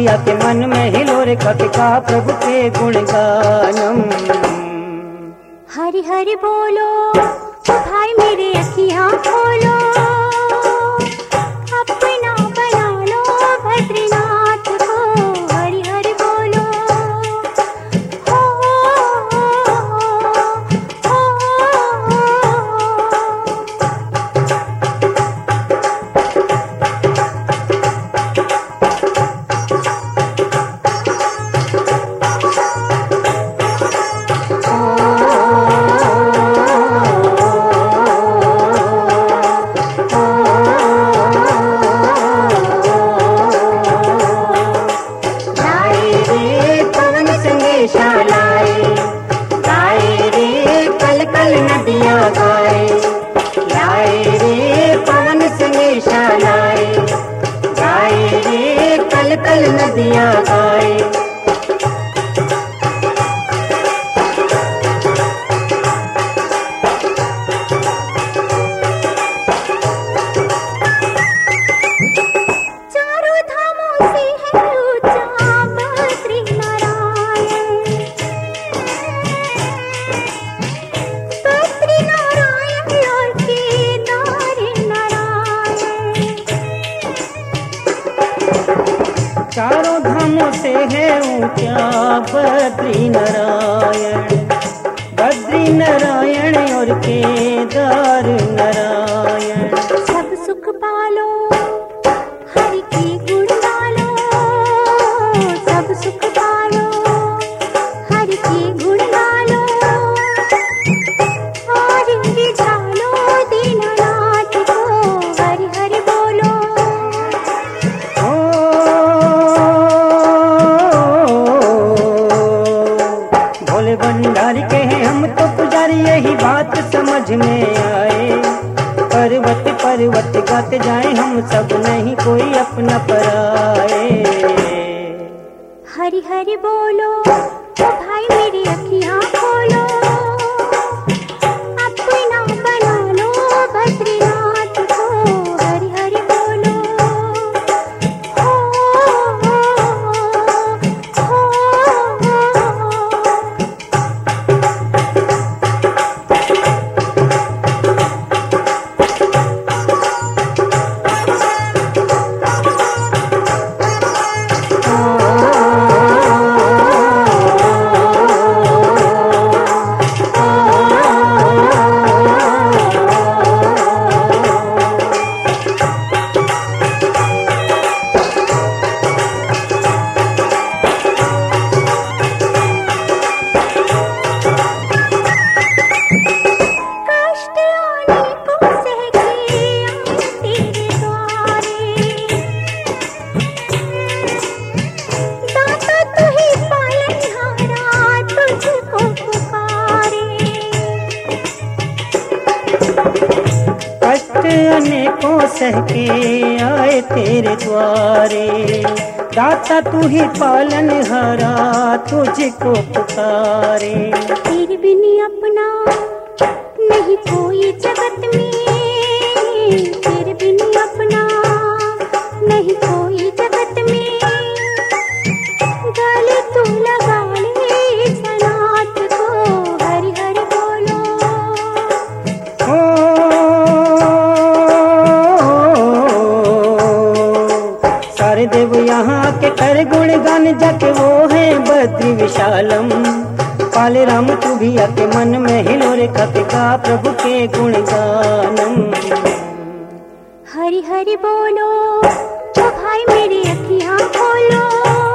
भी आके मन में हिलोरे खाके का प्रभु के गुणगानम। हरि हरि बोलो भाई मेरे अखियां खोलो, अपना बना लो बद्रीनाथ को। हरि हरि बोलो हो, नदियाँ गाए। चारों धामों से है ऊंचा बद्री नारायण, बद्री नारायण और केदार नारायण। चारों धामों से है ऊंचा बद्री नारायण, बद्री नारायण और केदार नारायण। सब सुख पालो हरि की गुण गालो, सब सुख पालो हरि की गुण गालो, और रिझालो दीननाथ को। हरि हरि बोलो भोले भंडारी के हैं हम तो पुजारी, यही बात समझ में आए। पर्वत पर्वत गाते जाए हम सब, नहीं कोई अपना पराए। हरि हरि बोलो भाई मेरी अखियां खोलो, अपना बना लो बद्रीनाथ को। हरि हरि बोलो हो, अनेकों सह के आए तेरे द्वारे, दाता तू ही पालन हारा तुझको पुकारे। तेरे बिन अपना नहीं कोई जगत में, तेरे बिन अपना नहीं कोई जगत में। गले तू लगा ले सनात को। हरि हरि बोलो सारे देव यहाँ के कर गुणगान, जाके वो है बद्री विशालम। पाले राम तू भी आके मन में हिलोरे खाके का प्रभु के गुणगानम। हरि हरि बोलो भाई मेरी अखियां खोलो।